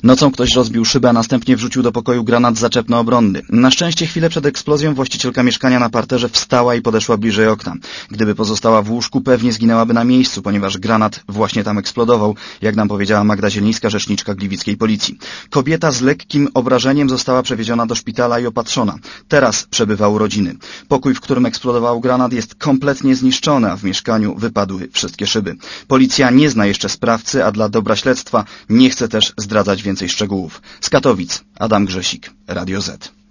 Nocą ktoś rozbił szybę, a następnie wrzucił do pokoju granat zaczepno-obronny. Na szczęście chwilę przed eksplozją właścicielka mieszkania na parterze wstała i podeszła bliżej okna. Gdyby pozostała w łóżku, pewnie zginęłaby na miejscu, ponieważ granat właśnie tam eksplodował, jak nam powiedziała Magda Zielińska, rzeczniczka gliwickiej policji. Kobieta z lekkim obrażeniem została przewieziona do szpitala i opatrzona. Teraz przebywa u rodziny. Pokój, w którym eksplodował granat, jest kompletnie zniszczony, a w mieszkaniu wypadły wszystkie szyby. Policja nie zna jeszcze sprawcy, a dla dobra śledztwa nie chce też zdradzać więcej szczegółów. Z Katowic Adam Grzesik, Radio Z.